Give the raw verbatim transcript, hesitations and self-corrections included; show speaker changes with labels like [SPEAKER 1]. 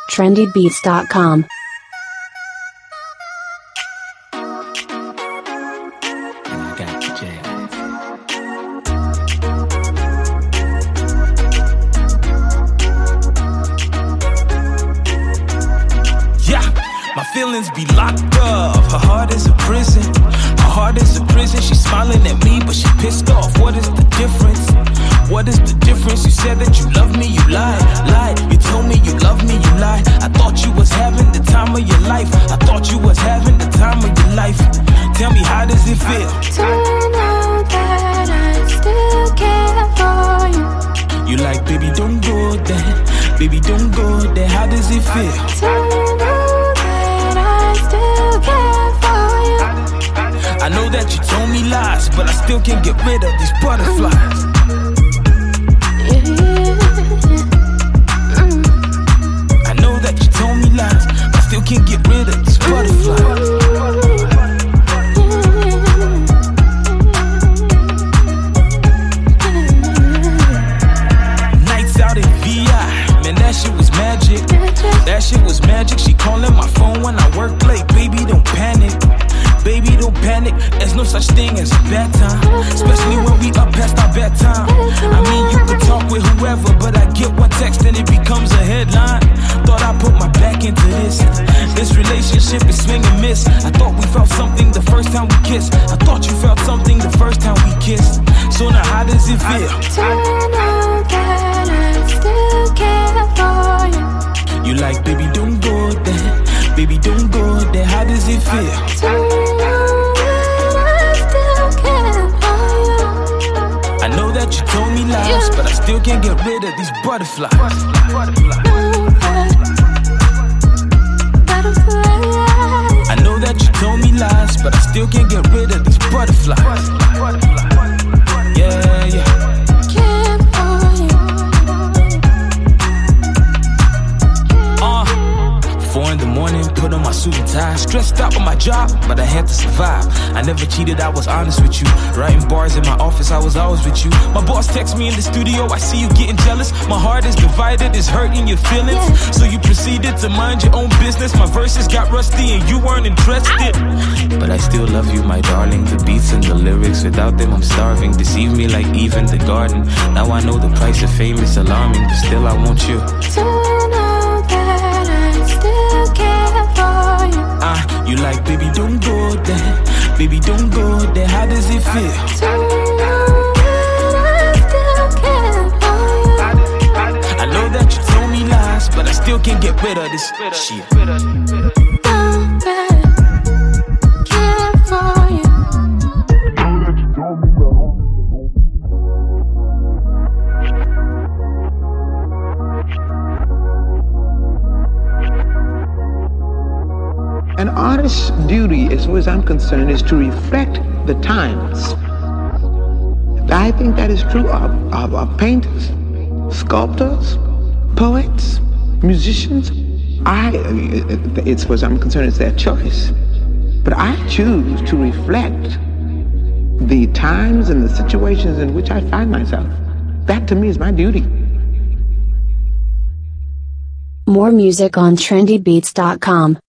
[SPEAKER 1] trendy beats dot com.
[SPEAKER 2] My feelings be locked up, her heart is a prison. Her heart is a prison, she's smiling at me, but she pissed off. What is the difference? What is the difference? You said that you love me, you lied, lied. You told me you love me, you lied. I thought you was having the time of your life. I thought you was having the time of your life. Tell me, how does it feel?
[SPEAKER 3] To know that I still care for you.
[SPEAKER 2] You like, baby, don't go there. Baby, don't go there. How does it feel?
[SPEAKER 3] To know
[SPEAKER 2] I know that you told me lies, but I still can't get rid of these butterflies. I know that you told me lies, but I still can't get rid of these butterflies. Nights out in V I, man, that shit was magic. That shit was magic. She calling my phone when I work late. Baby, don't panic. Baby, don't panic, there's no such thing as a bad time. Especially when we up past our bedtime. I mean, you can talk with whoever, but I get one text and it becomes a headline. Thought I put my back into this. This relationship is swing and miss. I thought we felt something the first time we kissed. I thought you felt something the first time we kissed. So now how does it feel?
[SPEAKER 3] To know that I still care for you.
[SPEAKER 2] You like, baby, don't go there. Baby, don't go there. How does it feel? I know that you told me lies, but I still can't get rid of these butterflies. I know that you told me lies, but I still can't get rid of these butterflies. Yeah, yeah. Four in the morning, put on my suit and tie. Stressed out with my job, but I had to survive. I never cheated, I was honest with you. Writing bars in my office, I was always with you. My boss texts me in the studio, I see you getting jealous. My heart is divided, it's hurting your feelings. Yeah. So you proceeded to mind your own business. My verses got rusty and you weren't interested. But I still love you, my darling. The beats and the lyrics, without them I'm starving. Deceive me like Eve in the garden. Now I know the price of fame is alarming, but still I want you. Ah, uh, you like, baby, don't go there. Baby, don't go there. How does it feel?
[SPEAKER 3] To know that I still care for you.
[SPEAKER 2] I know that you told me lies, but I still can't get rid of this shit.
[SPEAKER 3] Know that I care for you.
[SPEAKER 4] An artist's duty, as far as I'm concerned, is to reflect the times. I think that is true of, of, of painters, sculptors, poets, musicians. I, as far as I'm concerned, it's their choice. But I choose to reflect the times and the situations in which I find myself. That to me is my duty.
[SPEAKER 1] More music on trendy beats dot com.